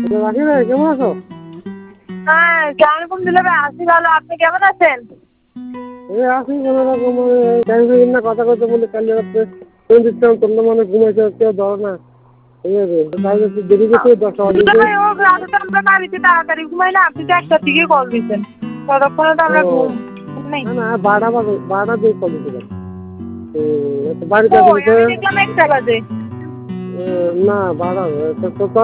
রাখি ভাই কেমন আছো? হ্যাঁ কেমন দিলে ভাই আছি ভালো, আপনি কেমন আছেন? এই আছি কোনো রকম টাইম না কথা কইতে বলে কাল রাতে ফোন দিচ্ছিলাম তোমরা মানে ঘুমাইছে কেউ ধরো না। ঠিক আছে তাই একটু দেরি গেছে 10টা দিলে বাজে। ভাই ও রাতে তো আমরা বাড়িতে তাড়াতাড়ি ঘুমাই না, আপনি তো একটার দিকে কল দিচ্ছেন, ততক্ষণে তো ও আমরা ঘুম নেই। না না 12টা দিয়ে কল দিয়েছিলাম। বাড়িতে ও আসেনি তো আমি দেখলাম 1টা বাজে। না 12 তো